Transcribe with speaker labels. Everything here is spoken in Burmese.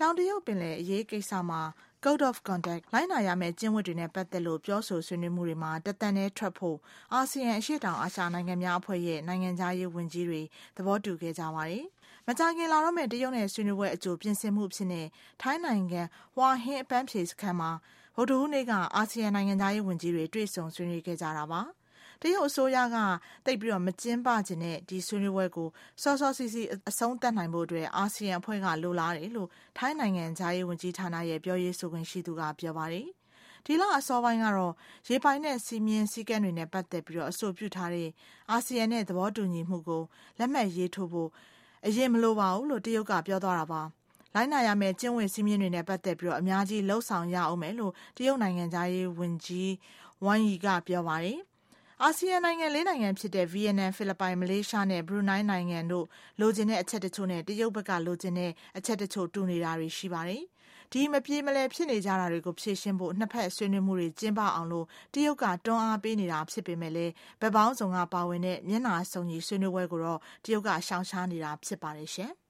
Speaker 1: တောင်တရုတ်ပင်လယ်အရေးကိစ္စမှာ Code of Conduct လိုက်နာရမယ့်ကျင့်ဝတ်တွေနဲ့ပတ်သက်လို့ပြောဆိုဆွေးနွေးမှုတွေမှာတသက်နဲ့ထွက်ဖို့အာဆီယံအရှေ့တောင်အာရှနိုင်ငံများအဖွဲ့ရဲ့နိုင်ငံခြားရေးဝန်ကြီးတွေသဘောတူခဲ့ကြပါတယ်။မကြာခင်လာတော့မယ့်တရုတ်နဲ့ဆွေးနွေးပွဲအကြိုပြင်ဆင်မှုဖြစ်နေထိုင်းနိုင်ငံဟွာဟင်းအပန်းဖြေစခန်းမှာဗုဒ္ဓဟူးနေ့ကအာဆီယံနိုင်ငံခြားရေးဝန်ကြီးတွေတွေ့ဆုံဆွေးနွေးခဲ့ကြတာပါ။တရုတ်အစိုးရကတိတ်ပြီးတော့မကျင်းပခြင်းနဲ့ဒီဆွေးနွေးပွဲကိုစောစောစီးစီးအဆုံးသတ်နိုင်ဖို့အတွက်အာဆီယံအဖွဲ့ကလိုလားတယ်လို့ထိုင်းနိုင်ငံခြားရေးဝန်ကြီးဌာနရဲ့ပြောရေးဆိုခွင့်ရှိသူကပြောပါတယ်။ဒီလအစောပိုင်းကတော့ရေပိုင်နဲ့စီမင်းစည်းကမ်းတွေနဲ့ပတ်သက်ပြီးတော့အဆိုပြုထားတဲ့အာဆီယံနဲ့သဘောတူညီမှုကိုလက်မှတ်ရေးထိုးဖို့အရင်မလိုပါဘူးလို့တရုတ်ကပြောသွားတာပါ။လိုက်နာရမယ့်ကျင့်ဝတ်စည်းမျဉ်းတွေနဲ့ပတ်သက်ပြီးတော့အများကြီးလှုပ်ဆောင်ရအောင်မယ်လို့တရုတ်နိုင်ငံခြားရေးဝန်ကြီးဝမ်ယီကပြောပါတယ်။အာဆီယံနိုင်ငံ၄နိုင်ငံဖြစ်တဲ့ဗီယက်နမ်ဖိလစ်ပိုင်မလေးရှားနဲ့ဘရူနိုင်းနိုင်ငံတို့လိုချင်တဲ့အချက်တချို့နဲ့တရုတ်ဘက်ကလိုချင်တဲ့အချက်တချို့တူနေတာတွေရှိပါတယ်။ဒီမပြေမလည်ဖြစ်နေကြတာတွေကိုဖြေရှင်းဖို့နှစ်ဖက်ဆွေးနွေးမှုတွေကျင်းပအောင်လို့တရုတ်ကတွန်းအားပေးနေတာဖြစ်ပေမဲ့လည်းဗက်ပေါင်းစုံကပါဝင်တဲ့မျက်နှာစုံညီဆွေးနွေးပွဲကိုတော့တရုတ်ကရှောင်ရှားနေတာဖြစ်ပါတယ်ရှင်။